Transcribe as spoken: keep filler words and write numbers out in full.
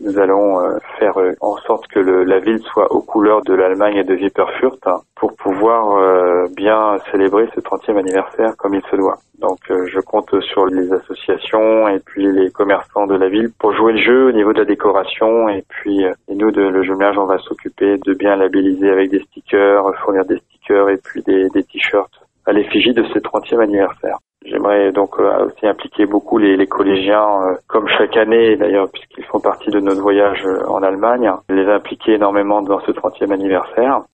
Nous allons euh, faire euh, en sorte que le, la ville soit aux couleurs de l'Allemagne et de Wipperfürth hein, pour pouvoir euh, bien célébrer ce trentième anniversaire comme il se doit. Donc euh, je compte sur les associations et puis les commerçants de la ville pour jouer le jeu au niveau de la décoration et puis euh, et nous de le jumelage on va s'occuper de bien labelliser avec des stickers, fournir des stickers et puis des, des t-shirts à l'effigie de ce trentième anniversaire. J'aimerais donc euh, aussi impliquer beaucoup les, les collégiens, euh, comme chaque année d'ailleurs, puisqu'ils font partie de notre voyage euh, en Allemagne, les impliquer énormément dans ce trentième anniversaire.